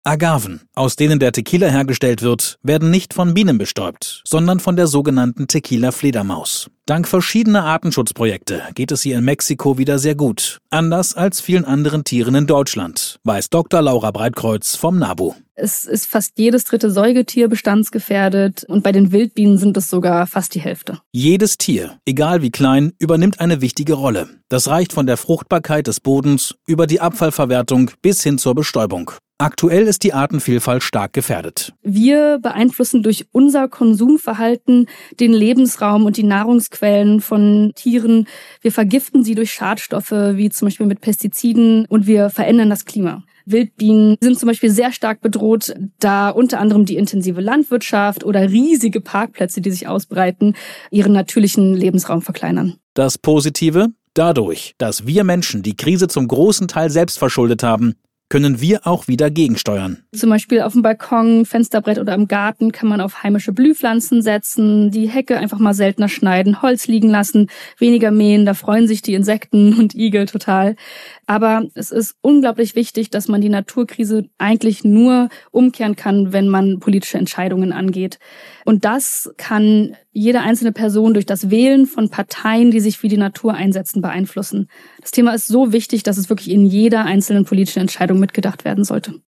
Agaven, aus denen der Tequila hergestellt wird, werden nicht von Bienen bestäubt, sondern von der sogenannten Tequila-Fledermaus. Dank verschiedener Artenschutzprojekte geht es ihr in Mexiko wieder sehr gut. Anders als vielen anderen Tieren in Deutschland, weiß Dr. Laura Breitkreuz vom NABU. Es ist fast jedes dritte Säugetier bestandsgefährdet und bei den Wildbienen sind es sogar fast die Hälfte. Jedes Tier, egal wie klein, übernimmt eine wichtige Rolle. Das reicht von der Fruchtbarkeit des Bodens über die Abfallverwertung bis hin zur Bestäubung. Aktuell ist die Artenvielfalt stark gefährdet. Wir beeinflussen durch unser Konsumverhalten den Lebensraum und die Nahrungsquellen von Tieren. Wir vergiften sie durch Schadstoffe, wie zum Beispiel mit Pestiziden, und wir verändern das Klima. Wildbienen sind zum Beispiel sehr stark bedroht, da unter anderem die intensive Landwirtschaft oder riesige Parkplätze, die sich ausbreiten, ihren natürlichen Lebensraum verkleinern. Das Positive? Dadurch, dass wir Menschen die Krise zum großen Teil selbst verschuldet haben, können wir auch wieder gegensteuern. Zum Beispiel auf dem Balkon, Fensterbrett oder im Garten kann man auf heimische Blühpflanzen setzen, die Hecke einfach mal seltener schneiden, Holz liegen lassen, weniger mähen, da freuen sich die Insekten und Igel total. Aber es ist unglaublich wichtig, dass man die Naturkrise eigentlich nur umkehren kann, wenn man politische Entscheidungen angeht. Und das kann jede einzelne Person durch das Wählen von Parteien, die sich für die Natur einsetzen, beeinflussen. Das Thema ist so wichtig, dass es wirklich in jeder einzelnen politischen Entscheidung mitgedacht werden sollte.